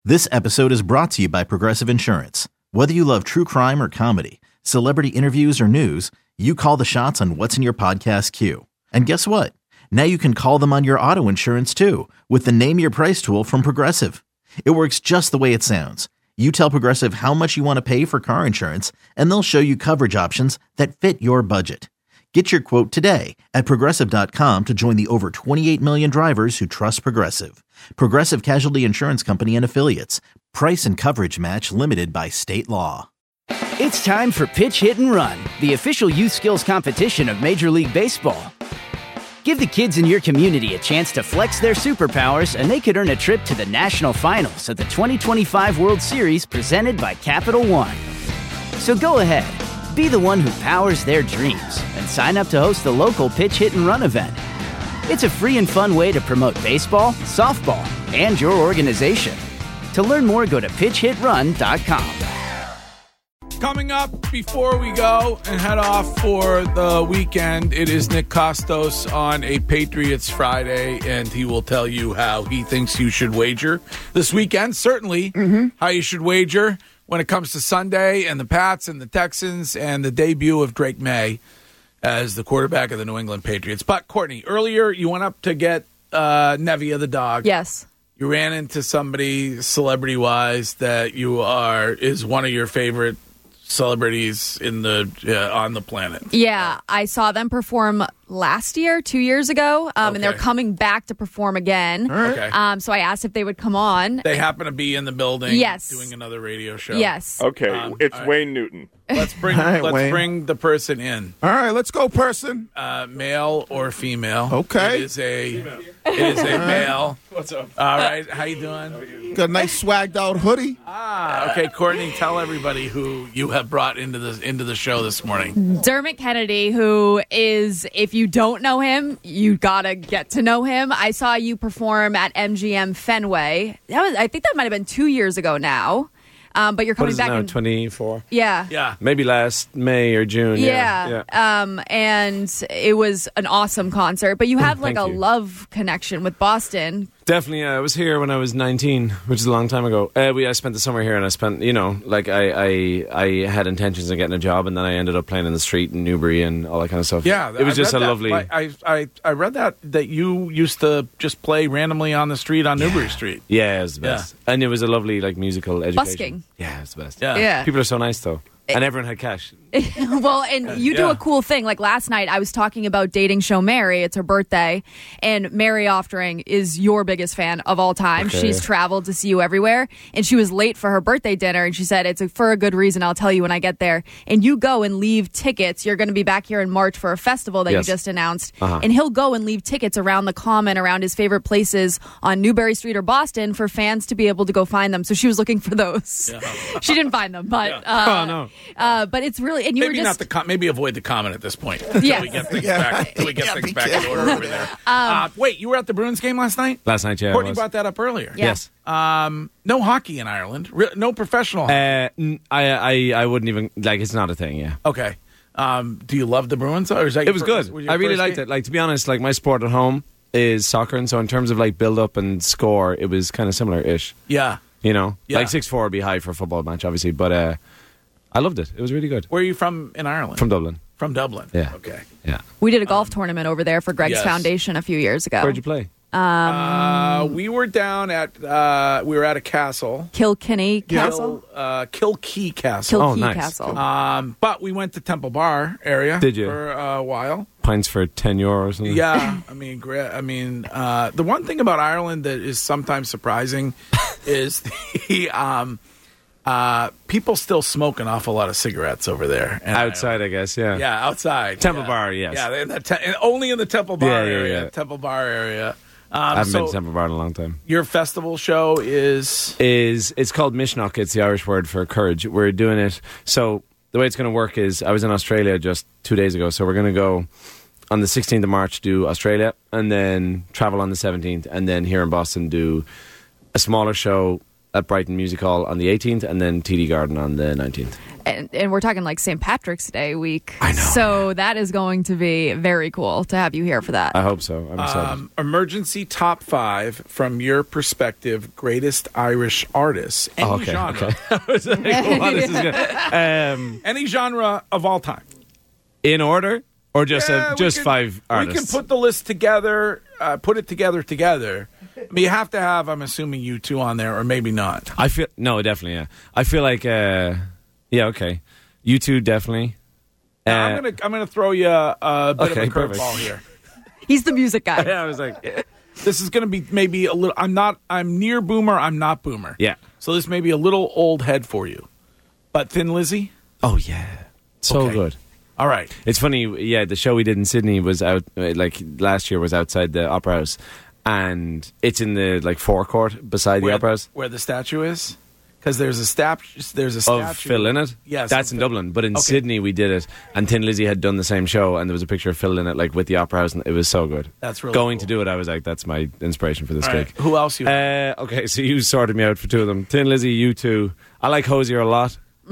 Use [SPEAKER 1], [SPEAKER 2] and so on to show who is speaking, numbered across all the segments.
[SPEAKER 1] This episode is brought to you by Progressive Insurance. Whether you love true crime or comedy, celebrity interviews or news, you call the shots on what's in your podcast queue. And guess what? Now you can call them on your auto insurance too with the Name Your Price tool from Progressive. It works just the way it sounds. You tell Progressive how much you want to pay for car insurance, and they'll show you coverage options that fit your budget. Get your quote today at Progressive.com to join the over 28 million drivers who trust Progressive. Progressive Casualty Insurance Company and Affiliates. Price and coverage match limited by state law.
[SPEAKER 2] It's time for Pitch Hit and Run, the official youth skills competition of Major League Baseball. Give the kids in your community a chance to flex their superpowers, and they could earn a trip to the national finals of the 2025 World Series presented by Capital One. So go ahead, be the one who powers their dreams, and sign up to host the local Pitch Hit and Run event. It's a free and fun way to promote baseball, softball, and your organization. To learn more, go to pitchhitrun.com.
[SPEAKER 3] Coming up before we go and head off for the weekend, it is Nick Costos on a Patriots Friday, and he will tell you how he thinks you should wager this weekend. Certainly how you should wager when it comes to Sunday and the Pats and the Texans and the debut of Drake May as the quarterback of the New England Patriots. But, Courtney, earlier you went up to get Nevia the dog.
[SPEAKER 4] Yes.
[SPEAKER 3] You ran into somebody celebrity-wise that is one of your favorite celebrities in the on the planet.
[SPEAKER 4] Yeah, I saw them perform last year, 2 years ago, and they're coming back to perform again.
[SPEAKER 3] Okay.
[SPEAKER 4] So I asked if they would come on.
[SPEAKER 3] They happen to be in the building.
[SPEAKER 4] Yes.
[SPEAKER 3] Doing another radio show.
[SPEAKER 4] Yes.
[SPEAKER 5] Okay, it's Wayne Newton.
[SPEAKER 3] Let's bring bring the person in.
[SPEAKER 6] All right, let's go, person.
[SPEAKER 3] Male or female?
[SPEAKER 6] Okay.
[SPEAKER 3] It is a male.
[SPEAKER 5] What's up?
[SPEAKER 3] All right, how you doing?
[SPEAKER 6] Got a nice swagged out hoodie.
[SPEAKER 3] Okay, Courtney, tell everybody who you have brought into the show this morning.
[SPEAKER 4] Dermot Kennedy, who is, if you don't know him, you gotta get to know him. I saw you perform at MGM Fenway. I think that might have been 2 years ago now. But you're coming back
[SPEAKER 7] now,
[SPEAKER 4] in
[SPEAKER 7] 24?
[SPEAKER 3] Yeah.
[SPEAKER 7] Maybe last May or June.
[SPEAKER 4] Yeah. And it was an awesome concert. But you have like a love connection with Boston.
[SPEAKER 7] Definitely, I was here when I was 19, which is a long time ago. I spent the summer here, and I spent, I had intentions of getting a job, and then I ended up playing in the street in Newbury and all that kind of stuff.
[SPEAKER 3] Yeah,
[SPEAKER 7] it was just a lovely.
[SPEAKER 3] I read that you used to just play randomly on the street on Newbury Street.
[SPEAKER 7] Yeah, it was the best, and it was a lovely musical education.
[SPEAKER 4] Busking.
[SPEAKER 7] Yeah, it's the best.
[SPEAKER 4] Yeah.
[SPEAKER 7] People are so nice though. And everyone had cash.
[SPEAKER 4] Well, and you do a cool thing. Like last night, I was talking about dating show Mary. It's her birthday. And Mary Oftering is your biggest fan of all time.
[SPEAKER 7] Okay.
[SPEAKER 4] She's traveled to see you everywhere. And she was late for her birthday dinner. And she said, it's for a good reason. I'll tell you when I get there. And you go and leave tickets. You're going to be back here in March for a festival that you just announced. And he'll go and leave tickets around the Common, around his favorite places on Newbury Street or Boston for fans to be able to go find them. So she was looking for those. Yeah. She didn't find them. But but it's really, and you
[SPEAKER 3] maybe
[SPEAKER 4] were just
[SPEAKER 3] maybe avoid the comment at this point.
[SPEAKER 4] Yes.
[SPEAKER 3] Until we get things back in order over there. Wait, you were at the Bruins game last night?
[SPEAKER 7] Last night, yeah.
[SPEAKER 3] Courtney brought that up earlier.
[SPEAKER 4] Yeah.
[SPEAKER 7] Yes.
[SPEAKER 3] No hockey in Ireland. No professional hockey.
[SPEAKER 7] I wouldn't even it's not a thing. Yeah.
[SPEAKER 3] Okay. Do you love the Bruins? Or is that
[SPEAKER 7] It was good. I really liked it. To be honest, my sport at home is soccer, and so in terms of build up and score, it was kind of similar-ish.
[SPEAKER 3] Yeah.
[SPEAKER 7] You know,
[SPEAKER 3] Yeah.
[SPEAKER 7] 6-4 would be high for a football match, obviously, but I loved it. It was really good.
[SPEAKER 3] Where are you from in Ireland?
[SPEAKER 7] From Dublin.
[SPEAKER 3] From Dublin.
[SPEAKER 7] Yeah.
[SPEAKER 3] Okay.
[SPEAKER 7] Yeah.
[SPEAKER 4] we did a golf tournament over there for Greg's
[SPEAKER 3] Yes.
[SPEAKER 4] foundation a few years ago.
[SPEAKER 7] Where'd you play?
[SPEAKER 3] We were down at we were at a castle.
[SPEAKER 4] Kilkenny Castle.
[SPEAKER 3] Kilkee Castle.
[SPEAKER 4] Kilkee
[SPEAKER 7] nice.
[SPEAKER 4] Castle.
[SPEAKER 3] But we went to Temple Bar area.
[SPEAKER 7] Did you?
[SPEAKER 3] For a while.
[SPEAKER 7] Pints for €10 or something?
[SPEAKER 3] Yeah, the one thing about Ireland that is sometimes surprising is the people still smoke an awful lot of cigarettes over there. in
[SPEAKER 7] Outside,
[SPEAKER 3] Ireland.
[SPEAKER 7] I guess, yeah.
[SPEAKER 3] Yeah, outside.
[SPEAKER 7] Temple
[SPEAKER 3] yeah.
[SPEAKER 7] Bar, yes.
[SPEAKER 3] Yeah, only in the Temple Bar
[SPEAKER 7] Yeah.
[SPEAKER 3] area. Temple Bar area.
[SPEAKER 7] I haven't been to Temple Bar in a long time.
[SPEAKER 3] Your festival show is
[SPEAKER 7] It's called Mishnok. It's the Irish word for courage. We're doing it. So the way it's going to work is I was in Australia just 2 days ago. So we're going to go on the 16th of March do Australia and then travel on the 17th. And then here in Boston do a smaller show at Brighton Music Hall on the 18th and then TD Garden on the 19th.
[SPEAKER 4] And we're talking like St. Patrick's Day week.
[SPEAKER 7] I know.
[SPEAKER 4] So that is going to be very cool to have you here for that.
[SPEAKER 7] I hope so. I'm excited.
[SPEAKER 3] Emergency top 5 from your perspective, greatest Irish artists. Any genre.
[SPEAKER 7] Okay. I was like, what is this gonna-
[SPEAKER 3] Any genre of all time.
[SPEAKER 7] in order, or just
[SPEAKER 3] Yeah, we can-
[SPEAKER 7] 5 artists?
[SPEAKER 3] We can put the list together, put it together. I mean, you have to have, I'm assuming, U2 on there, or maybe not.
[SPEAKER 7] I feel no, definitely. Yeah, I feel like okay. You two definitely.
[SPEAKER 3] Now, I'm gonna throw you a bit
[SPEAKER 7] Okay,
[SPEAKER 3] of a
[SPEAKER 7] perfect.
[SPEAKER 3] curveball here.
[SPEAKER 4] He's the music guy.
[SPEAKER 7] Yeah, I was like,
[SPEAKER 3] This is gonna be maybe a little. I'm near boomer. I'm not boomer.
[SPEAKER 7] yeah.
[SPEAKER 3] So this may be a little old head for you, but Thin Lizzy.
[SPEAKER 7] Oh yeah, so
[SPEAKER 3] Okay.
[SPEAKER 7] good.
[SPEAKER 3] All right.
[SPEAKER 7] It's funny. Yeah, the show we did in Sydney was out like last year was outside the Opera House, and it's in the like forecourt beside the Opera House.
[SPEAKER 3] Where the statue is, because there's a statue. There's a statue
[SPEAKER 7] Of Phil Lynott?
[SPEAKER 3] Yes,
[SPEAKER 7] That's
[SPEAKER 3] of
[SPEAKER 7] in
[SPEAKER 3] Phil.
[SPEAKER 7] Dublin. But in
[SPEAKER 3] Okay.
[SPEAKER 7] Sydney, we did it. And Thin Lizzy had done the same show, and there was a picture of Phil Lynott like, with the Opera House, and it was so good.
[SPEAKER 3] That's really
[SPEAKER 7] Going
[SPEAKER 3] cool.
[SPEAKER 7] to do it, I was like, that's my inspiration for this
[SPEAKER 3] All
[SPEAKER 7] gig.
[SPEAKER 3] right. Who else you?
[SPEAKER 7] Okay, so you sorted me out for 2 of them. Thin Lizzy, you two. I like Hosier a lot.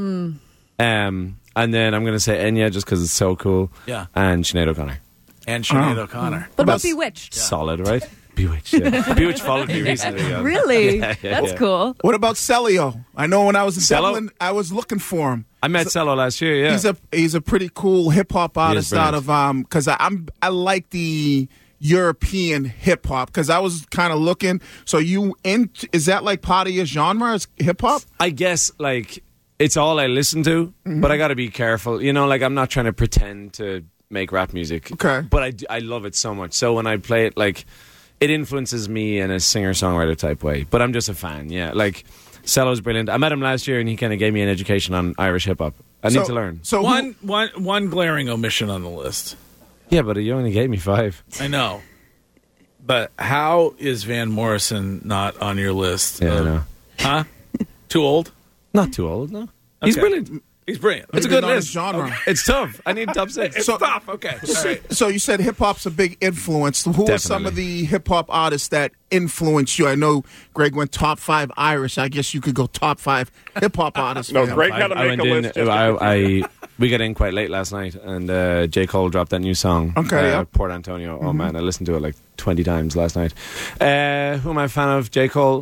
[SPEAKER 7] And then I'm going to say Enya just because it's so cool.
[SPEAKER 3] Yeah.
[SPEAKER 7] And Sinead O'Connor.
[SPEAKER 3] And Sinead O'Connor.
[SPEAKER 4] What about Bewitched?
[SPEAKER 7] Solid, right? Bewitched, yeah. Bewitched followed me recently. Yeah.
[SPEAKER 4] Really?
[SPEAKER 7] Yeah,
[SPEAKER 4] That's
[SPEAKER 7] yeah.
[SPEAKER 4] cool.
[SPEAKER 6] What about Celio? I know when I was in
[SPEAKER 7] Cello?
[SPEAKER 6] Dublin, I was looking for him.
[SPEAKER 7] I met Cello last year, yeah.
[SPEAKER 6] He's a pretty cool hip hop artist out of because I like the European hip hop because I was kind of looking. So is that like part of your genre? Is hip hop?
[SPEAKER 7] I guess, like, it's all I listen to, but I got to be careful. You know, like, I'm not trying to pretend to make rap music.
[SPEAKER 6] Okay.
[SPEAKER 7] But I love it so much. So when I play it, like, it influences me in a singer-songwriter type way. But I'm just a fan, yeah. Like, Cello's brilliant. I met him last year, and he kind of gave me an education on Irish hip-hop. I need to learn.
[SPEAKER 6] So
[SPEAKER 3] One glaring omission on the list.
[SPEAKER 7] Yeah, but you only gave me 5.
[SPEAKER 3] I know. But how is Van Morrison not on your list?
[SPEAKER 7] Yeah, I know.
[SPEAKER 3] Huh? Too old?
[SPEAKER 7] Not too old, no. He's
[SPEAKER 3] Okay.
[SPEAKER 7] brilliant.
[SPEAKER 3] He's brilliant.
[SPEAKER 7] It's a
[SPEAKER 6] Maybe
[SPEAKER 7] good
[SPEAKER 6] not his
[SPEAKER 7] list.
[SPEAKER 6] genre.
[SPEAKER 7] It's tough. I need top 6.
[SPEAKER 3] It's tough. Okay. All right.
[SPEAKER 6] So you said hip hop's a big influence. Who are some
[SPEAKER 7] Definitely.
[SPEAKER 6] of the hip hop artists that influence you? I know Greg went top 5 Irish. I guess you could go top 5 hip hop artists.
[SPEAKER 5] No,
[SPEAKER 6] for him.
[SPEAKER 5] Greg got to
[SPEAKER 7] I
[SPEAKER 5] make
[SPEAKER 7] went
[SPEAKER 5] a
[SPEAKER 7] in.
[SPEAKER 5] list. Just to
[SPEAKER 7] We got in quite late last night, and J. Cole dropped that new song.
[SPEAKER 6] Okay, yeah.
[SPEAKER 7] Port Antonio. Oh man, I listened to it like 20 times last night. Who am I a fan of? J. Cole.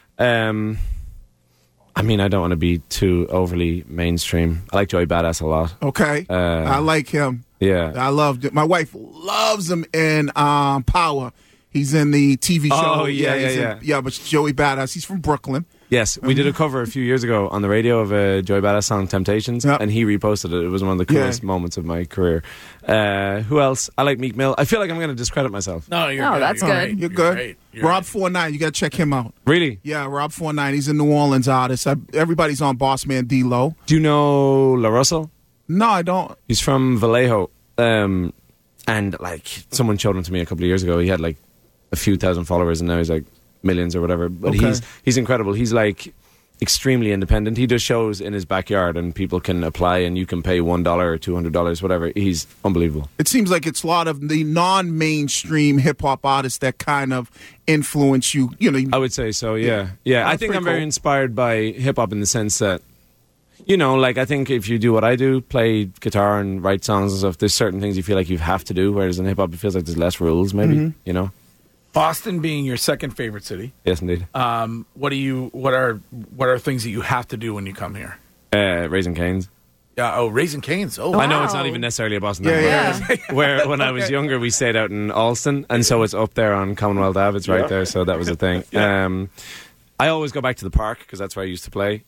[SPEAKER 7] I mean, I don't want to be too overly mainstream. I like Joey Badass a lot.
[SPEAKER 6] Okay, I like him.
[SPEAKER 7] Yeah.
[SPEAKER 6] I loved it. My wife loves him in Power. He's in the TV show.
[SPEAKER 7] Oh, yeah,
[SPEAKER 6] he's
[SPEAKER 7] yeah.
[SPEAKER 6] yeah, but Joey Badass. He's from Brooklyn.
[SPEAKER 7] Yes, we did a cover a few years ago on the radio of a Joey Badass song, Temptations,
[SPEAKER 6] Yep.
[SPEAKER 7] and he reposted it. It was one of the coolest
[SPEAKER 6] Yeah.
[SPEAKER 7] moments of my career. Who else? I like Meek Mill. I feel like I'm going to discredit myself.
[SPEAKER 3] No, you're
[SPEAKER 4] Oh,
[SPEAKER 3] good.
[SPEAKER 4] that's
[SPEAKER 3] You're
[SPEAKER 4] good.
[SPEAKER 3] right.
[SPEAKER 6] You're good.
[SPEAKER 3] Right. You're
[SPEAKER 6] Rob
[SPEAKER 3] right.
[SPEAKER 6] 49. You got to check him out.
[SPEAKER 7] Really?
[SPEAKER 6] Yeah, Rob 49. He's a New Orleans artist. Everybody's on Boss Man D-Lo.
[SPEAKER 7] Do you know La Russell?
[SPEAKER 6] No, I don't.
[SPEAKER 7] He's from Vallejo. And like someone showed him to me a couple of years ago. He had like a few thousand followers, and now he's like millions or whatever. But
[SPEAKER 6] Okay.
[SPEAKER 7] he's incredible. He's like extremely independent. He does shows in his backyard, and people can apply, and you can pay $1 or $200, whatever. He's unbelievable.
[SPEAKER 6] It seems like it's a lot of the non-mainstream hip-hop artists that kind of influence you. You know,
[SPEAKER 7] I would say so. Yeah. I
[SPEAKER 6] That's
[SPEAKER 7] think
[SPEAKER 6] pretty
[SPEAKER 7] I'm very
[SPEAKER 6] cool.
[SPEAKER 7] inspired by hip hop in the sense that, you know, like I think if you do what I do, play guitar and write songs and stuff, there's certain things you feel like you have to do, whereas in hip hop it feels like there's less rules, maybe. You know.
[SPEAKER 3] Boston being your second favorite city.
[SPEAKER 7] Yes, indeed.
[SPEAKER 3] What are things that you have to do when you come here?
[SPEAKER 7] Raising Cane's.
[SPEAKER 3] Raising Cane's. Oh,
[SPEAKER 7] I know it's
[SPEAKER 4] Wow.
[SPEAKER 7] not even necessarily a Boston
[SPEAKER 6] Yeah,
[SPEAKER 7] thing. Where when I was younger, we stayed out in Alston, and so it's up there on Commonwealth Ave. It's right there, so that was a thing. I always go back to the park because that's where I used to play.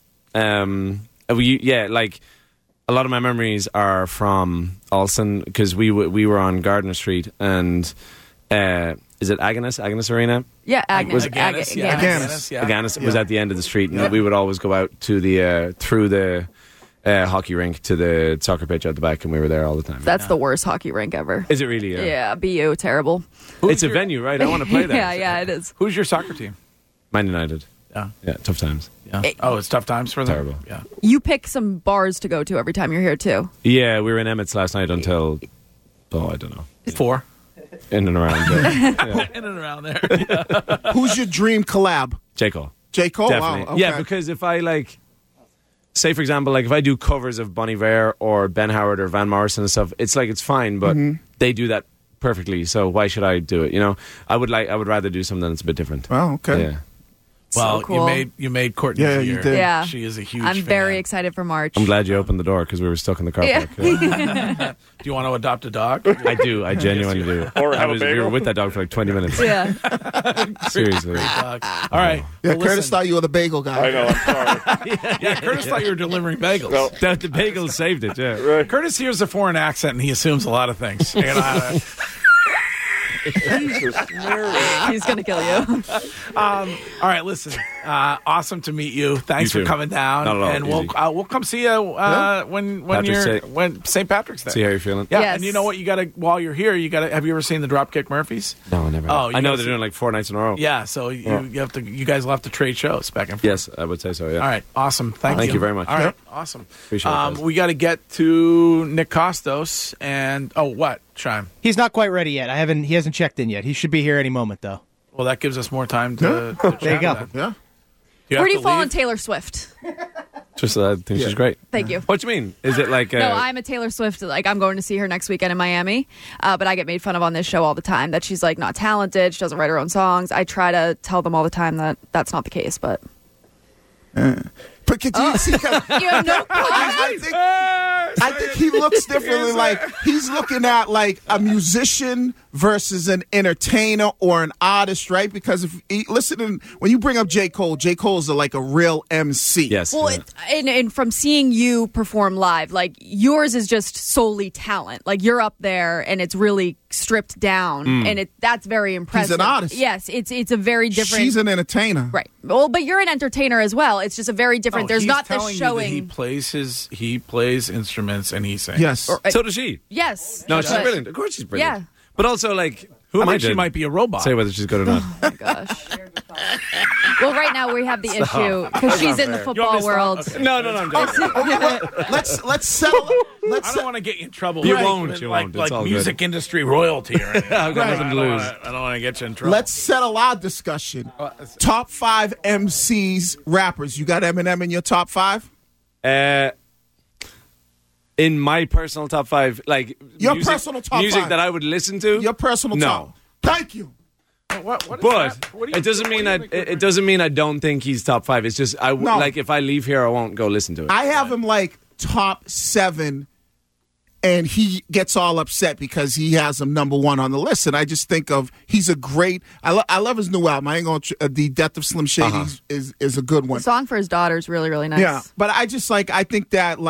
[SPEAKER 7] Like a lot of my memories are from Alston because we were on Gardner Street and is it Agnes Arena?
[SPEAKER 4] Yeah, Agnes.
[SPEAKER 3] Agnes, yeah.
[SPEAKER 6] Agnes.
[SPEAKER 3] Yeah.
[SPEAKER 7] Agnes was at the end of the street, and we would always go out to the through the hockey rink to the soccer pitch at the back, and we were there all the time.
[SPEAKER 4] That's the worst hockey rink ever.
[SPEAKER 7] Is it really?
[SPEAKER 4] Yeah, BU, terrible.
[SPEAKER 7] It's a venue, right? I want to play there.
[SPEAKER 4] Yeah, it is.
[SPEAKER 3] Who's your soccer team?
[SPEAKER 7] Man United.
[SPEAKER 3] Yeah.
[SPEAKER 7] Tough times.
[SPEAKER 3] Yeah. It's tough times for them.
[SPEAKER 7] Terrible.
[SPEAKER 3] Yeah.
[SPEAKER 4] You pick some bars to go to every time you're here, too.
[SPEAKER 7] Yeah, we were in Emmett's last night until I don't know,
[SPEAKER 3] 4.
[SPEAKER 7] in and around.
[SPEAKER 3] In and around there.
[SPEAKER 6] who's your dream collab?
[SPEAKER 7] J. Cole.
[SPEAKER 6] J. Cole.
[SPEAKER 7] Definitely.
[SPEAKER 6] Wow. Okay.
[SPEAKER 7] Yeah, because if I like say, for example, like if I do covers of Bon Iver or Ben Howard or Van Morrison and stuff, it's like it's fine, but they do that perfectly. So why should I do it? You know, I would rather do something that's a bit different.
[SPEAKER 6] Oh, okay.
[SPEAKER 7] Yeah.
[SPEAKER 3] Well,
[SPEAKER 4] so cool.
[SPEAKER 3] you made Courtney.
[SPEAKER 6] Yeah, you did.
[SPEAKER 4] Yeah.
[SPEAKER 3] She is a huge
[SPEAKER 4] I'm
[SPEAKER 3] fan.
[SPEAKER 4] very excited for March.
[SPEAKER 7] I'm glad you opened the door because we were stuck in the car park. Yeah.
[SPEAKER 3] Do you want to adopt a dog?
[SPEAKER 7] I do. I genuinely do.
[SPEAKER 5] Or have a
[SPEAKER 7] We
[SPEAKER 5] bagel.
[SPEAKER 7] were with that dog for like 20 minutes.
[SPEAKER 4] Yeah.
[SPEAKER 7] Seriously.
[SPEAKER 3] Dog. All right.
[SPEAKER 6] Yeah,
[SPEAKER 3] Well,
[SPEAKER 6] Curtis
[SPEAKER 3] listen.
[SPEAKER 6] thought you were the bagel guy.
[SPEAKER 5] I know. I'm sorry.
[SPEAKER 3] Yeah, Curtis thought you were delivering bagels.
[SPEAKER 5] No.
[SPEAKER 7] The bagel saved it, yeah.
[SPEAKER 5] Right.
[SPEAKER 3] Curtis hears a foreign accent and he assumes a lot of things. You know,
[SPEAKER 5] Jesus, Mary.
[SPEAKER 4] He's going to kill you.
[SPEAKER 3] all right, listen. Awesome to meet you. Thanks
[SPEAKER 7] You
[SPEAKER 3] for
[SPEAKER 7] too.
[SPEAKER 3] coming down,
[SPEAKER 7] Not at all.
[SPEAKER 3] and
[SPEAKER 7] Easy.
[SPEAKER 3] we'll come see you when St. Patrick's Day.
[SPEAKER 7] See how you're feeling?
[SPEAKER 3] Yeah,
[SPEAKER 4] Yes.
[SPEAKER 3] and you know what? You got to while you're here. You got to. Have you ever seen the Dropkick Murphys?
[SPEAKER 7] No, never.
[SPEAKER 3] Oh, you
[SPEAKER 7] I know
[SPEAKER 3] gotta
[SPEAKER 7] they're
[SPEAKER 3] see-
[SPEAKER 7] doing like 4 nights in a row.
[SPEAKER 3] Yeah, so you have to. You guys will have to trade shows back and forth.
[SPEAKER 7] Yes, I would say so, yeah.
[SPEAKER 3] All right, awesome. Thank
[SPEAKER 7] you very much.
[SPEAKER 3] All right,
[SPEAKER 6] Yep.
[SPEAKER 3] awesome.
[SPEAKER 7] Appreciate it, guys.
[SPEAKER 3] We got to get to Nick Costos and what, Shime?
[SPEAKER 8] He's not quite ready yet. He hasn't checked in yet. He should be here any moment, though.
[SPEAKER 3] Well, that gives us more time to chat.
[SPEAKER 8] There you go.
[SPEAKER 3] then.
[SPEAKER 6] Yeah.
[SPEAKER 3] You
[SPEAKER 4] Where
[SPEAKER 3] have
[SPEAKER 4] do you
[SPEAKER 3] to
[SPEAKER 4] fall
[SPEAKER 3] leave?
[SPEAKER 4] on Taylor Swift?
[SPEAKER 7] Just I think she's great.
[SPEAKER 4] Thank you.
[SPEAKER 7] What do you mean? Is it like...
[SPEAKER 4] No, I'm a Taylor Swift. Like, I'm going to see her next weekend in Miami. But I get made fun of on this show all the time that she's, like, not talented. She doesn't write her own songs. I try to tell them all the time that that's not the case, but...
[SPEAKER 6] But could you see?
[SPEAKER 4] You have no
[SPEAKER 6] I think he looks differently. Like he's looking at like a musician versus an entertainer or an artist, right? Because when you bring up J. Cole's like a real MC.
[SPEAKER 7] Yes.
[SPEAKER 4] Well, and from seeing you perform live, like yours is just solely talent. Like you're up there and it's really stripped down, and that's very impressive.
[SPEAKER 6] He's an artist.
[SPEAKER 4] Yes, it's a very different.
[SPEAKER 6] She's an entertainer,
[SPEAKER 4] right. Well, but you're an entertainer as well. It's just a very different. There's
[SPEAKER 3] he's
[SPEAKER 4] not the
[SPEAKER 3] telling you that
[SPEAKER 4] showing.
[SPEAKER 3] he plays instruments and he sings.
[SPEAKER 6] Yes.
[SPEAKER 7] So does she.
[SPEAKER 4] Yes.
[SPEAKER 7] No, she's
[SPEAKER 4] but-
[SPEAKER 7] brilliant. Of course she's brilliant.
[SPEAKER 4] Yeah.
[SPEAKER 7] But also, like, who
[SPEAKER 3] I
[SPEAKER 7] am I
[SPEAKER 3] think she
[SPEAKER 7] to
[SPEAKER 3] might be a robot.
[SPEAKER 7] say whether she's good or not?
[SPEAKER 4] Oh, gosh. Well, right now we have the issue because she's in the
[SPEAKER 3] You want me
[SPEAKER 4] football
[SPEAKER 3] to
[SPEAKER 4] world.
[SPEAKER 3] stop? Okay.
[SPEAKER 7] No, I'm joking.
[SPEAKER 6] Let's settle.
[SPEAKER 3] I don't want to get you in trouble.
[SPEAKER 7] You
[SPEAKER 3] with,
[SPEAKER 7] won't,
[SPEAKER 3] with,
[SPEAKER 7] you
[SPEAKER 3] like,
[SPEAKER 7] won't. It's
[SPEAKER 3] like
[SPEAKER 7] all
[SPEAKER 3] music
[SPEAKER 7] good.
[SPEAKER 3] industry royalty or anything.
[SPEAKER 7] I've got nothing to lose.
[SPEAKER 3] I don't want to get you in trouble.
[SPEAKER 6] Let's settle our discussion. Top 5 MCs, rappers. You got Eminem in your top 5?
[SPEAKER 7] In my personal top 5, like
[SPEAKER 6] Your
[SPEAKER 7] music,
[SPEAKER 6] personal top
[SPEAKER 7] music
[SPEAKER 6] 5.
[SPEAKER 7] that I would listen to.
[SPEAKER 6] Your personal
[SPEAKER 7] No.
[SPEAKER 6] top. Thank you.
[SPEAKER 3] What is
[SPEAKER 7] But
[SPEAKER 3] that? What do you-
[SPEAKER 7] it doesn't mean
[SPEAKER 3] what do you think-
[SPEAKER 7] it doesn't mean I don't think he's top 5. It's just
[SPEAKER 6] No.
[SPEAKER 7] like if I leave here, I won't go listen to it.
[SPEAKER 6] I have him like top 7, and he gets all upset because he has him number 1 on the list. And I just think of he's a great. I love his new album. I ain't gonna. The Death of Slim Shady is a good one.
[SPEAKER 4] The song for his daughter is really, really nice.
[SPEAKER 6] Yeah, but I just I think that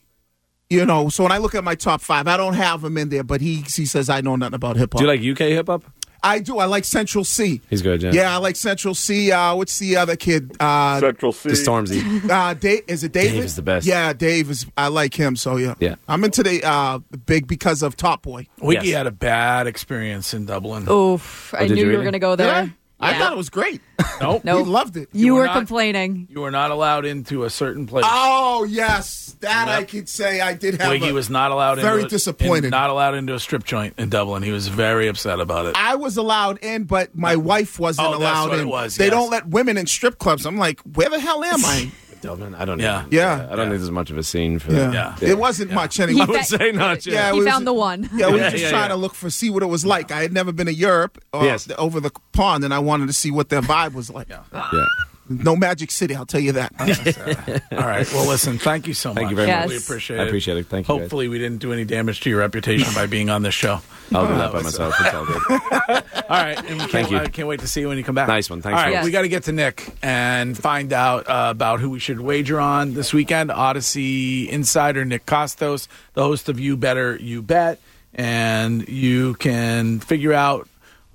[SPEAKER 6] you know. So when I look at my top 5, I don't have him in there, but he says I know nothing about hip hop.
[SPEAKER 7] Do you like UK hip hop?
[SPEAKER 6] I do. I like Central C.
[SPEAKER 7] He's good, yeah.
[SPEAKER 6] Yeah, I like Central C. What's the other kid?
[SPEAKER 5] Central C.
[SPEAKER 7] The Stormzy.
[SPEAKER 6] Dave, is it David?
[SPEAKER 7] Dave is the best.
[SPEAKER 6] Yeah, Dave is. I like him. So yeah.
[SPEAKER 7] Yeah.
[SPEAKER 6] I'm into the big because of Top Boy.
[SPEAKER 3] Wiggy
[SPEAKER 7] Yes.
[SPEAKER 3] had a bad experience in Dublin.
[SPEAKER 4] Oof. I
[SPEAKER 7] did
[SPEAKER 4] knew
[SPEAKER 7] you
[SPEAKER 4] you were
[SPEAKER 7] really?
[SPEAKER 4] going to go there.
[SPEAKER 6] I
[SPEAKER 4] Yeah.
[SPEAKER 6] thought it was great.
[SPEAKER 3] Nope.
[SPEAKER 4] Nope.
[SPEAKER 6] We loved it.
[SPEAKER 4] You
[SPEAKER 3] were
[SPEAKER 4] were
[SPEAKER 3] not-
[SPEAKER 4] complaining.
[SPEAKER 3] You were not allowed into a certain place.
[SPEAKER 6] Oh yes, that
[SPEAKER 3] Yep.
[SPEAKER 6] I could say I did have.
[SPEAKER 3] Wiggy was not allowed
[SPEAKER 6] very
[SPEAKER 3] into
[SPEAKER 6] disappointed.
[SPEAKER 3] not allowed into a strip joint in Dublin. He was very upset about it.
[SPEAKER 6] I was allowed in, but my wife wasn't
[SPEAKER 3] Oh, that's
[SPEAKER 6] allowed
[SPEAKER 3] what
[SPEAKER 6] in.
[SPEAKER 3] it was,
[SPEAKER 6] They
[SPEAKER 3] yes.
[SPEAKER 6] don't let women in strip clubs. I'm like, where the hell am I?
[SPEAKER 7] Dublin? I don't
[SPEAKER 3] Yeah.
[SPEAKER 7] even.
[SPEAKER 6] Yeah.
[SPEAKER 7] I don't think there's much of a scene for
[SPEAKER 6] Yeah.
[SPEAKER 7] that.
[SPEAKER 3] Yeah.
[SPEAKER 6] It wasn't much anyway.
[SPEAKER 7] I would say not.
[SPEAKER 6] Yeah,
[SPEAKER 7] Yeah.
[SPEAKER 6] it
[SPEAKER 4] He
[SPEAKER 6] was-
[SPEAKER 4] found the one.
[SPEAKER 6] Yeah, we were
[SPEAKER 7] Yeah,
[SPEAKER 6] just
[SPEAKER 7] yeah,
[SPEAKER 6] trying
[SPEAKER 7] yeah.
[SPEAKER 6] to look see what it was like. I had never been to Europe
[SPEAKER 7] Yes.
[SPEAKER 6] over the pond, and I wanted to see what their vibe was like.
[SPEAKER 7] Yeah.
[SPEAKER 6] No Magic City, I'll tell you that.
[SPEAKER 3] All right. Well, listen. Thank you so much.
[SPEAKER 7] Thank you very
[SPEAKER 4] Yes.
[SPEAKER 7] much.
[SPEAKER 3] We appreciate
[SPEAKER 7] I
[SPEAKER 3] it.
[SPEAKER 7] appreciate it. Thank you, guys.
[SPEAKER 3] Hopefully, we didn't do any damage to your reputation by being on this show.
[SPEAKER 7] I'll do that by myself. It's all good.
[SPEAKER 3] All right. And we
[SPEAKER 7] Thank you.
[SPEAKER 3] I can't wait to see you when you come back.
[SPEAKER 7] Nice one. Thanks,
[SPEAKER 3] All right.
[SPEAKER 7] folks.
[SPEAKER 3] We got to get to Nick and find out about who we should wager on this weekend. Odyssey insider Nick Costos, the host of You Better You Bet. And you can figure out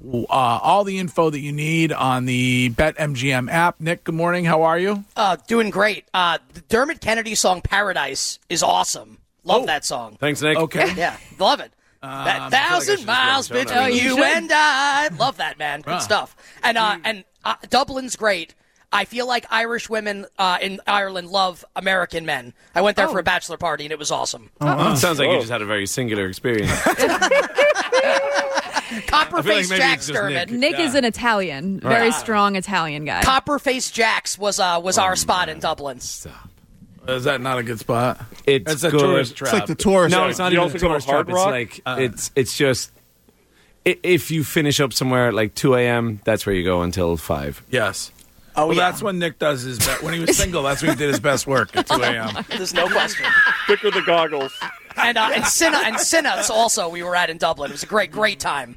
[SPEAKER 3] all the info that you need on the BetMGM app. Nick, good morning. How are you?
[SPEAKER 9] Doing great. The Dermot Kennedy song Paradise is awesome. Love that song.
[SPEAKER 7] Thanks, Nick.
[SPEAKER 3] Okay.
[SPEAKER 9] Yeah, love it. That
[SPEAKER 7] I feel like I
[SPEAKER 9] 1,000
[SPEAKER 7] should
[SPEAKER 9] miles
[SPEAKER 7] just go on the show
[SPEAKER 9] between
[SPEAKER 7] now.
[SPEAKER 4] you
[SPEAKER 9] you
[SPEAKER 4] should.
[SPEAKER 9] and I. Love that, man. Good
[SPEAKER 3] Huh.
[SPEAKER 9] stuff. And Dublin's great. I feel like Irish women in Ireland love American men. I went there for a bachelor party, and it was awesome.
[SPEAKER 7] It sounds like you just had a very singular experience.
[SPEAKER 9] Copperface
[SPEAKER 7] maybe
[SPEAKER 9] Jack
[SPEAKER 7] it's just
[SPEAKER 9] Dermot.
[SPEAKER 4] Nick is an Italian, very strong Italian guy.
[SPEAKER 9] Copperface Jack's was our spot in Dublin.
[SPEAKER 3] Is that not a good spot?
[SPEAKER 7] It's
[SPEAKER 3] a
[SPEAKER 7] good.
[SPEAKER 3] tourist trap.
[SPEAKER 6] It's like the tourist.
[SPEAKER 7] No, it's not
[SPEAKER 5] You
[SPEAKER 7] even
[SPEAKER 5] also
[SPEAKER 7] a
[SPEAKER 5] go to
[SPEAKER 7] tourist
[SPEAKER 5] Hard
[SPEAKER 7] trap.
[SPEAKER 5] Rock?
[SPEAKER 7] It's like it's just if you finish up somewhere at like 2 a.m., that's where you go until 5.
[SPEAKER 3] Yes.
[SPEAKER 9] Oh,
[SPEAKER 3] Well,
[SPEAKER 9] yeah.
[SPEAKER 3] that's when Nick does his best. When he was single, that's when he did his best work at 2 a.m.
[SPEAKER 9] There's no question.
[SPEAKER 5] Stick with the goggles.
[SPEAKER 9] And Sinnott's also we were at in Dublin. It was a great time.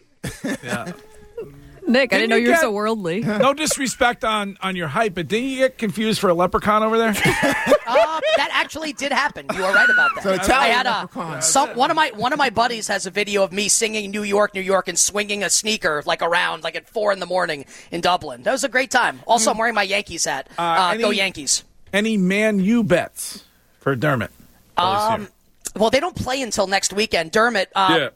[SPEAKER 3] Yeah.
[SPEAKER 4] Nick, I didn't know you were
[SPEAKER 3] get-
[SPEAKER 4] so worldly.
[SPEAKER 3] No disrespect on your height, but didn't you get confused for a leprechaun over there?
[SPEAKER 9] That actually did happen. You are right about that.
[SPEAKER 6] So Italian
[SPEAKER 9] I had
[SPEAKER 6] leprechaun.
[SPEAKER 9] one of my buddies has a video of me singing New York, and swinging a sneaker like around like at 4 a.m. in Dublin. That was a great time. Also, I'm wearing my Yankees hat. Go Yankees.
[SPEAKER 3] Any Man U bets for Dermot?
[SPEAKER 9] Well, they don't play until next weekend. Dermot,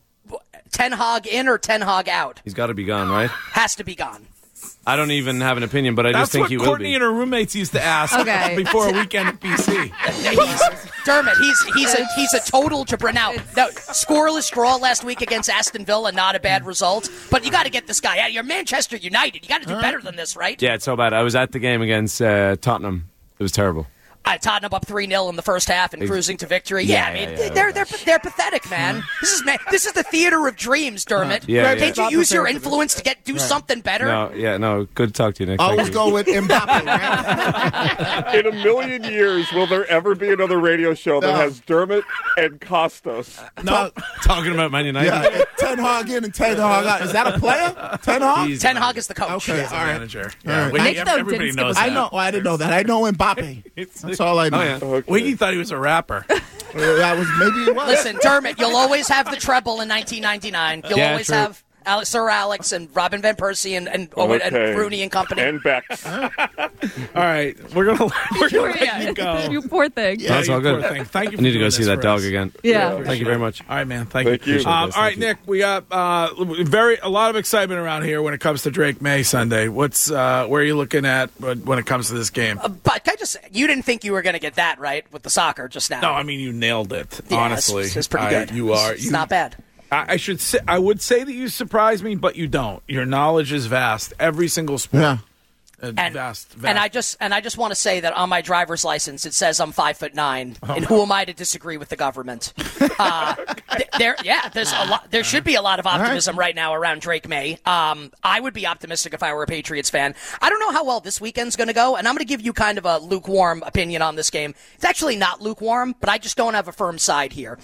[SPEAKER 9] Ten Hag in or Ten Hag out?
[SPEAKER 7] He's got to be gone, right?
[SPEAKER 9] Has to be gone.
[SPEAKER 7] I don't even have an opinion, but I
[SPEAKER 3] That's
[SPEAKER 7] just think
[SPEAKER 3] what
[SPEAKER 7] he will
[SPEAKER 3] Courtney
[SPEAKER 7] be.
[SPEAKER 3] and her roommates used to ask before a weekend at BC.
[SPEAKER 9] Dermot, he's a total jabron. Now, scoreless draw last week against Aston Villa, not a bad result. But you got to get this guy out. You're Manchester United. You got to do better than this, right?
[SPEAKER 7] Yeah, it's so bad. I was at the game against Tottenham. It was terrible.
[SPEAKER 9] Tottenham up 3-0 in the first half and cruising to victory. They're pathetic, man. This is the theater of dreams, Dermot. Can't you use your influence to do something better?
[SPEAKER 7] No. Good to talk to you, Nick.
[SPEAKER 6] Always go with Mbappe, right?
[SPEAKER 5] In a million years, will there ever be another radio show that has Dermot and Costos?
[SPEAKER 3] No,
[SPEAKER 7] Talking about Man United.
[SPEAKER 6] Yeah, Ten Hag in and Ten Hag out. Is that a player? Ten Hag?
[SPEAKER 9] Ten Hag is the coach.
[SPEAKER 6] Okay,
[SPEAKER 3] He's the
[SPEAKER 6] all right.
[SPEAKER 3] manager.
[SPEAKER 6] All right.
[SPEAKER 4] Nick, though,
[SPEAKER 3] Everybody
[SPEAKER 4] didn't skip
[SPEAKER 3] knows
[SPEAKER 4] a
[SPEAKER 3] that.
[SPEAKER 6] I know. I didn't know that. I know Mbappe. That's all I know.
[SPEAKER 7] Oh, yeah.
[SPEAKER 5] Okay.
[SPEAKER 3] Wiggy thought he was a rapper.
[SPEAKER 6] That was maybe it was.
[SPEAKER 9] Listen, Dermot, you'll always have the treble in 1999. You'll
[SPEAKER 7] Yeah,
[SPEAKER 9] always
[SPEAKER 7] true.
[SPEAKER 9] have Sir Alex and Robin Van Persie and Rooney and company.
[SPEAKER 5] And Bex.
[SPEAKER 3] All right, we're gonna let you go.
[SPEAKER 4] You poor thing.
[SPEAKER 3] Yeah,
[SPEAKER 7] That's all
[SPEAKER 3] you
[SPEAKER 7] good.
[SPEAKER 3] poor thing. Thank you.
[SPEAKER 7] I need to
[SPEAKER 3] for
[SPEAKER 7] go
[SPEAKER 3] doing
[SPEAKER 7] see
[SPEAKER 3] this
[SPEAKER 7] that
[SPEAKER 3] for
[SPEAKER 7] dog
[SPEAKER 3] us.
[SPEAKER 7] again.
[SPEAKER 4] Yeah.
[SPEAKER 7] Thank you very much.
[SPEAKER 3] All right, man. Thank
[SPEAKER 5] Thank you.
[SPEAKER 3] All right, Nick. We got a lot of excitement around here when it comes to Drake May Sunday. Where are you looking at when it comes to this game?
[SPEAKER 9] But can I just say, you didn't think you were going to get that right with the soccer just now.
[SPEAKER 3] No, I mean you nailed it.
[SPEAKER 9] Yeah,
[SPEAKER 3] honestly,
[SPEAKER 9] it's pretty good.
[SPEAKER 3] You are.
[SPEAKER 9] It's not bad.
[SPEAKER 3] I should say. I would say that you surprise me, but you don't. Your knowledge is vast. Every single sport.
[SPEAKER 6] Yeah.
[SPEAKER 3] Vast.
[SPEAKER 9] And I just want to say that on my driver's license it says I'm 5'9", and who am I to disagree with the government? There's a lot. There should be a lot of optimism right now around Drake May. I would be optimistic if I were a Patriots fan. I don't know how well this weekend's going to go, and I'm going to give you kind of a lukewarm opinion on this game. It's actually not lukewarm, but I just don't have a firm side here.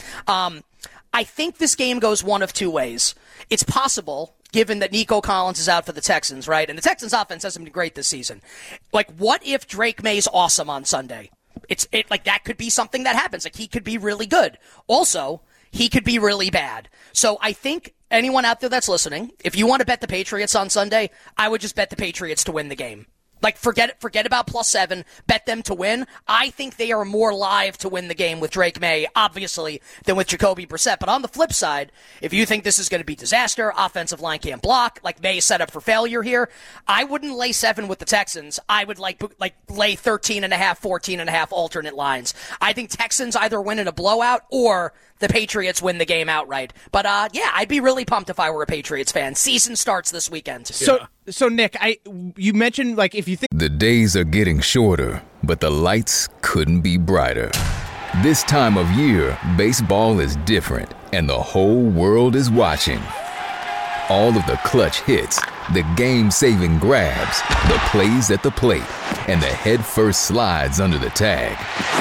[SPEAKER 9] I think this game goes one of two ways. It's possible, given that Nico Collins is out for the Texans, right? And the Texans' offense hasn't been great this season. Like, what if Drake May's awesome on Sunday? Like that could be something that happens. Like, he could be really good. Also, he could be really bad. So I think anyone out there that's listening, if you want to bet the Patriots on Sunday, I would just bet the Patriots to win the game. Like, forget about +7, bet them to win. I think they are more live to win the game with Drake May, obviously, than with Jacoby Brissett. But on the flip side, if you think this is going to be disaster, offensive line can't block, like May is set up for failure here, I wouldn't lay 7 with the Texans. I would like lay 13.5, 14.5 alternate lines. I think Texans either win in a blowout or the Patriots win the game outright. But, I'd be really pumped if I were a Patriots fan. Season starts this weekend.
[SPEAKER 8] So Nick, you mentioned, like, if you think
[SPEAKER 10] The days are getting shorter, but the lights couldn't be brighter. This time of year, baseball is different, and the whole world is watching. All of the clutch hits, the game-saving grabs, the plays at the plate, and the head-first slides under the tag.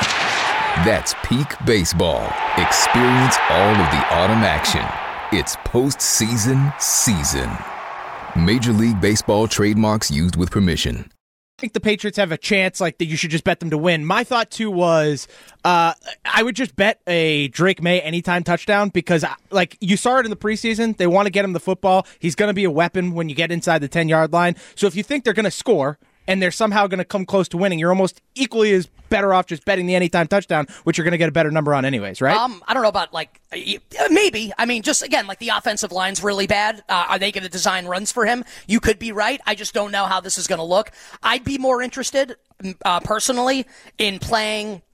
[SPEAKER 10] That's peak baseball. Experience all of the autumn action. It's postseason season. Major League Baseball trademarks used with permission.
[SPEAKER 8] the Patriots have a chance, like that you should just bet them to win. My thought too was I would just bet a Drake May anytime touchdown because like you saw it in the preseason. They want to get him the football. He's going to be a weapon when you get inside the 10-yard line. So if you think they're going to score and they're somehow going to come close to winning, you're almost equally as better off just betting the anytime touchdown, which you're going to get a better number on anyways, right?
[SPEAKER 9] I don't know about, like, maybe. I mean, just, again, like, the offensive line's really bad. Are they going to design runs for him? You could be right. I just don't know how this is going to look. I'd be more interested, personally, in playing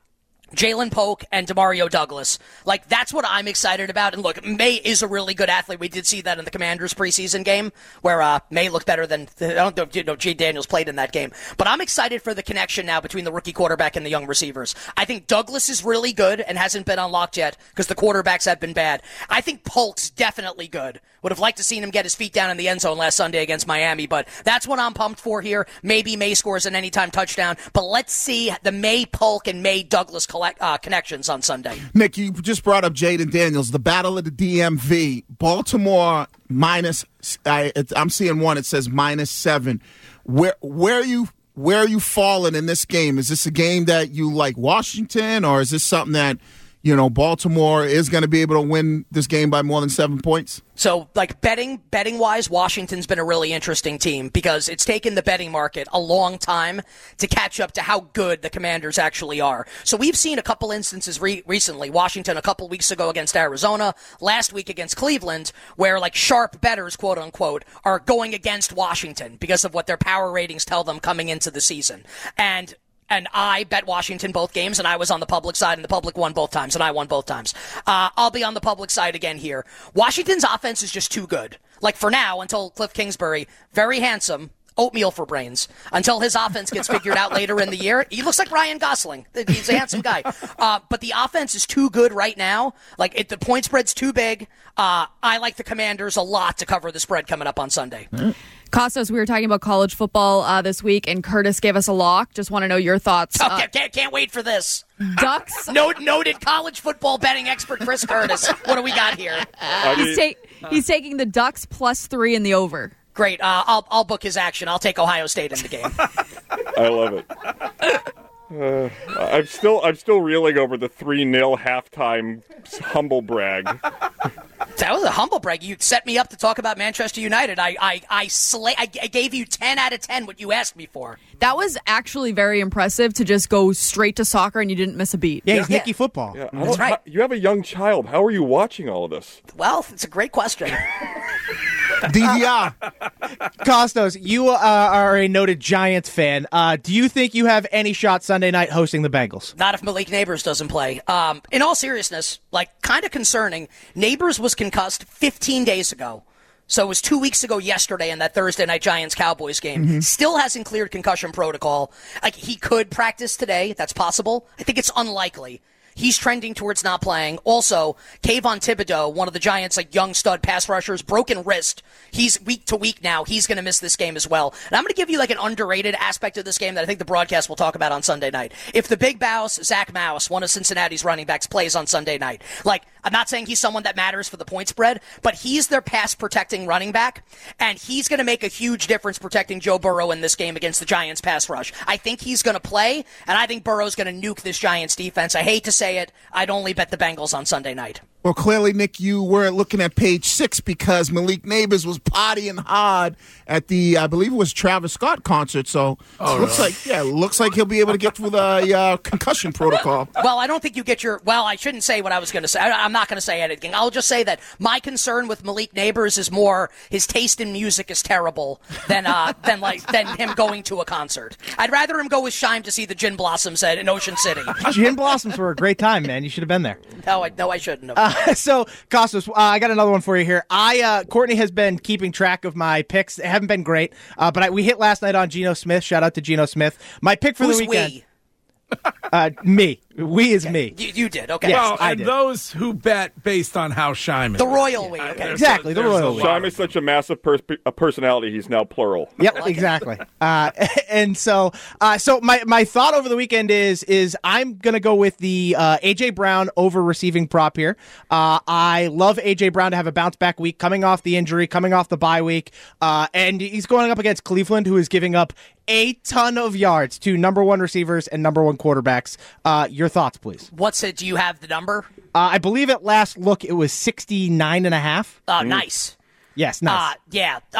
[SPEAKER 9] Jalen Polk and Demario Douglas. Like, that's what I'm excited about. And look, May is a really good athlete. We did see that in the Commanders preseason game where May looked better than, I don't know if Jay Daniels played in that game. But I'm excited for the connection now between the rookie quarterback and the young receivers. I think Douglas is really good and hasn't been unlocked yet because the quarterbacks have been bad. I think Polk's definitely good. Would have liked to seen him get his feet down in the end zone last Sunday against Miami, but that's what I'm pumped for here. Maybe May scores an anytime touchdown, but let's see the May Polk and May Douglas connections on Sunday.
[SPEAKER 6] Nick, you just brought up Jaden Daniels, the battle of the DMV. Baltimore minus, I'm seeing one, it says -7. Where are you falling in this game? Is this a game that you like Washington, or is this something that, Baltimore is going to be able to win this game by more than 7 points?
[SPEAKER 9] So, like, betting-wise, Washington's been a really interesting team because it's taken the betting market a long time to catch up to how good the Commanders actually are. So we've seen a couple instances recently. Washington a couple weeks ago against Arizona, last week against Cleveland, where, like, sharp bettors, quote-unquote, are going against Washington because of what their power ratings tell them coming into the season. And I bet Washington both games, and I was on the public side, and the public won both times, and I won both times. I'll be on the public side again here. Washington's offense is just too good. Like, for now, until Cliff Kingsbury, very handsome, oatmeal for brains, until his offense gets figured out later in the year. He looks like Ryan Gosling. He's a handsome guy. But the offense is too good right now. Like, the point spread's too big. I like the Commanders a lot to cover the spread coming up on Sunday.
[SPEAKER 4] Costos, we were talking about college football this week, and Curtis gave us a lock. Just want to know your thoughts.
[SPEAKER 9] Can't wait for this.
[SPEAKER 4] Ducks.
[SPEAKER 9] Noted college football betting expert Chris Curtis. What do we got here?
[SPEAKER 4] He's taking the Ducks +3 in the over.
[SPEAKER 9] Great. I'll book his action. I'll take Ohio State in the game.
[SPEAKER 5] I love it. I'm still reeling over the 3-0 halftime humble brag.
[SPEAKER 9] That was a humble brag. You set me up to talk about Manchester United. I gave you 10 out of 10 what you asked me for.
[SPEAKER 4] That was actually very impressive to just go straight to soccer and you didn't miss a beat.
[SPEAKER 8] Yeah, he's Nicky football.
[SPEAKER 5] Yeah,
[SPEAKER 9] that's right.
[SPEAKER 5] You have a young child. How are you watching all of this?
[SPEAKER 9] Well, it's a great question.
[SPEAKER 6] DVR.
[SPEAKER 8] Costos, you are a noted Giants fan. Do you think you have any shot Sunday night hosting the Bengals?
[SPEAKER 9] Not if Malik Neighbors doesn't play. In all seriousness, like, kind of concerning. Neighbors was concussed 15 days ago. So it was 2 weeks ago yesterday in that Thursday night Giants-Cowboys game. Mm-hmm. Still hasn't cleared concussion protocol. Like, he could practice today. That's possible. I think it's unlikely. He's trending towards not playing. Also, Kayvon Thibodeau, one of the Giants' young stud pass rushers, broken wrist. He's week to week now. He's going to miss this game as well. And I'm going to give you an underrated aspect of this game that I think the broadcast will talk about on Sunday night. If the big boss, Zach Mouse, one of Cincinnati's running backs, plays on Sunday night, I'm not saying he's someone that matters for the point spread, but he's their pass protecting running back, and he's going to make a huge difference protecting Joe Burrow in this game against the Giants pass rush. I think he's going to play, and I think Burrow's going to nuke this Giants defense. I hate to say it, I'd only bet the Bengals on Sunday night.
[SPEAKER 6] Well, clearly, Nick, you were looking at page 6 because Malik Neighbors was partying hard at the, I believe it was Travis Scott concert. So looks like he'll be able to get through the concussion protocol.
[SPEAKER 9] Well, I don't think you get I shouldn't say what I was going to say. I'm not going to say anything. I'll just say that my concern with Malik Neighbors is more his taste in music is terrible than him going to a concert. I'd rather him go with Shime to see the Gin Blossoms in Ocean City.
[SPEAKER 8] Gin Blossoms were a great time, man. You should have been there.
[SPEAKER 9] No, I shouldn't have.
[SPEAKER 8] So, Costos, I got another one for you here. Courtney has been keeping track of my picks. They haven't been great, but we hit last night on Geno Smith. Shout out to Geno Smith. My pick for the weekend. Me. We is me.
[SPEAKER 9] You did, okay.
[SPEAKER 8] Yes,
[SPEAKER 3] well,
[SPEAKER 8] I
[SPEAKER 3] and
[SPEAKER 8] did.
[SPEAKER 3] those who bet based on how Shyman.
[SPEAKER 9] The royal we, okay.
[SPEAKER 8] Exactly, the royal we.
[SPEAKER 5] Shyman is such a massive personality, he's now plural.
[SPEAKER 8] Yep, exactly. And so my thought over the weekend is I'm going to go with the A.J. Brown over receiving prop here. I love A.J. Brown to have a bounce-back week, coming off the injury, coming off the bye week, and he's going up against Cleveland, who is giving up a ton of yards to number one receivers and number one quarterbacks. Your thoughts, please.
[SPEAKER 9] Do you have the number?
[SPEAKER 8] I believe at last look it was 69.5.
[SPEAKER 9] Nice.
[SPEAKER 8] Yes, nice.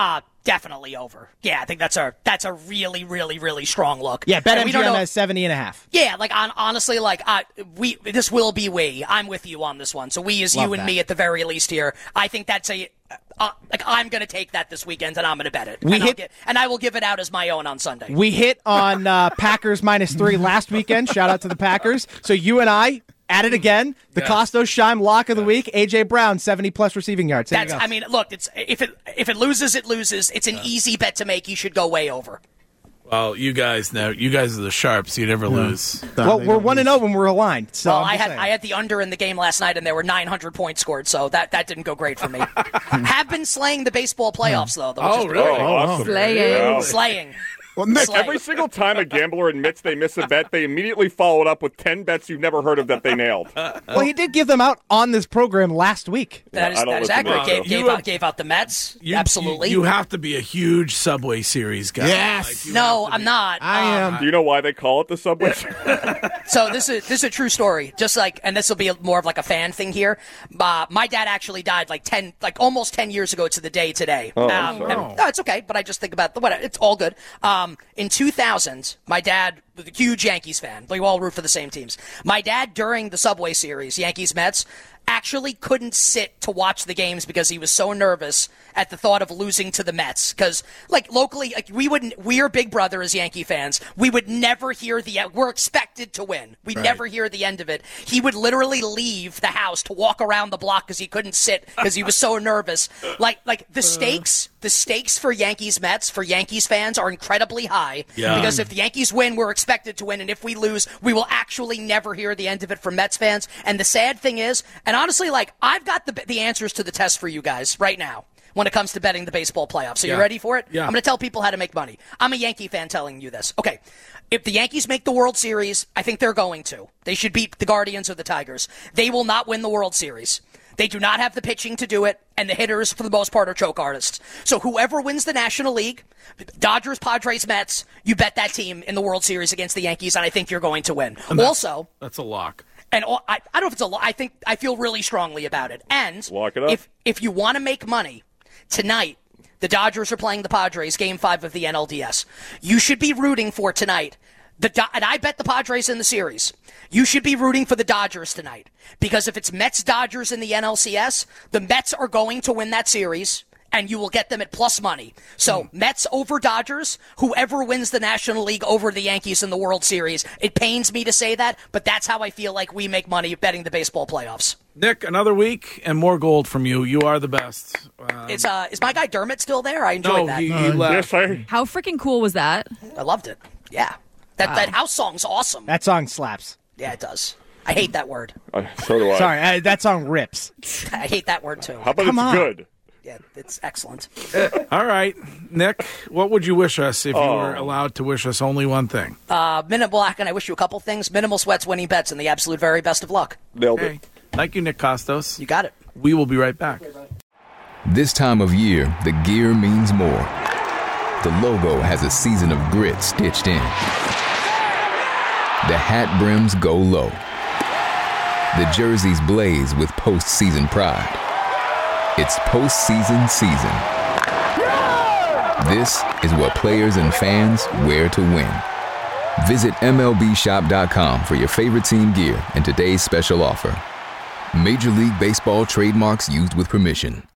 [SPEAKER 9] Definitely over. Yeah, I think that's a really, really, really strong look.
[SPEAKER 8] Yeah, BetMGM has 70.5.
[SPEAKER 9] Yeah, like honestly, like this will be we. I'm with you on this one. So we is you and me at the very least here. I think that's like I'm going to take that this weekend and I'm going to bet it. And I will give it out as my own on Sunday.
[SPEAKER 8] We hit on Packers -3 last weekend. Shout out to the Packers. So you and I at it again. The Costos Shime lock of the week. A.J. Brown, 70-plus receiving yards.
[SPEAKER 9] I mean, look, if it loses, it loses. It's an easy bet to make. You should go way over.
[SPEAKER 3] Well, you guys are the sharps. You never lose.
[SPEAKER 8] Well, we're 1-0 when we're aligned. So
[SPEAKER 9] I had the under in the game last night, and there were 900 points scored, so that didn't go great for me. Have been slaying the baseball playoffs, though.
[SPEAKER 3] Really?
[SPEAKER 5] Awesome.
[SPEAKER 9] Slaying.
[SPEAKER 5] Well, Nick, every single time a gambler admits they miss a bet, they immediately follow it up with 10 bets you've never heard of that they nailed.
[SPEAKER 8] Well, he did give them out on this program last week.
[SPEAKER 9] That is accurate. Gave out the Mets. Absolutely.
[SPEAKER 3] You have to be a huge Subway Series guy.
[SPEAKER 6] Yes.
[SPEAKER 9] No, I'm not.
[SPEAKER 6] I am.
[SPEAKER 5] Do you know why they call it the Subway Series?
[SPEAKER 9] So this is a true story. Just like, and this will be more of like a fan thing here. My dad actually died almost 10 years ago to the day today. No, it's okay. But I just think about it's all good. In 2000, my dad was a huge Yankees fan. We all root for the same teams. My dad, during the Subway Series, Yankees-Mets, actually couldn't sit to watch the games because he was so nervous at the thought of losing to the Mets. Because, locally, we are Big Brother as Yankee fans. We would never hear we're expected to win. We'd never hear the end of it. He would literally leave the house to walk around the block because he couldn't sit because he was so nervous. The stakes for Yankees-Mets, for Yankees fans, are incredibly high. Yeah. Because if the Yankees win, we're expected to win. And if we lose, we will actually never hear the end of it from Mets fans. And the sad thing is, and honestly, I've got the answers to the test for you guys right now when it comes to betting the baseball playoffs. So you ready for it?
[SPEAKER 3] Yeah.
[SPEAKER 9] I'm going to tell people how to make money. I'm a Yankee fan telling you this. Okay, if the Yankees make the World Series, I think they're going to. They should beat the Guardians or the Tigers. They will not win the World Series. They do not have the pitching to do it, and the hitters, for the most part, are choke artists. So whoever wins the National League, Dodgers, Padres, Mets, you bet that team in the World Series against the Yankees, and I think you're going to win. Also,
[SPEAKER 3] that's a lock.
[SPEAKER 9] And I don't know if it's a lock. I feel really strongly about it. And
[SPEAKER 5] lock it up.
[SPEAKER 9] If you want to make money, tonight, the Dodgers are playing the Padres, Game 5 of the NLDS. You should be rooting for tonight. And I bet the Padres in the series. You should be rooting for the Dodgers tonight. Because if it's Mets-Dodgers in the NLCS, the Mets are going to win that series, and you will get them at plus money. So Mets over Dodgers, whoever wins the National League over the Yankees in the World Series. It pains me to say that, but that's how I feel like we make money betting the baseball playoffs.
[SPEAKER 3] Nick, another week and more gold from you. You are the best.
[SPEAKER 9] Is my guy Dermot still there? I enjoyed that.
[SPEAKER 3] He left.
[SPEAKER 5] Yes,
[SPEAKER 4] How freaking cool was that?
[SPEAKER 9] I loved it. Yeah. That house song's awesome.
[SPEAKER 8] That song slaps.
[SPEAKER 9] Yeah, it does. I hate that word.
[SPEAKER 5] So do I.
[SPEAKER 8] Sorry, that song rips.
[SPEAKER 9] I hate that word, too.
[SPEAKER 5] How about it's good?
[SPEAKER 9] Yeah, it's excellent.
[SPEAKER 3] All right, Nick, what would you wish us if you were allowed to wish us only one thing?
[SPEAKER 9] Minute Black, and I wish you a couple things. Minimal Sweats, winning bets, and the absolute very best of luck.
[SPEAKER 5] Nailed it.
[SPEAKER 3] Thank you, Nick Costos.
[SPEAKER 9] You got it.
[SPEAKER 3] We will be right back.
[SPEAKER 10] This time of year, the gear means more. The logo has a season of grit stitched in. The hat brims go low. The jerseys blaze with postseason pride. It's postseason season. This is what players and fans wear to win. Visit MLBshop.com for your favorite team gear and today's special offer. Major League Baseball trademarks used with permission.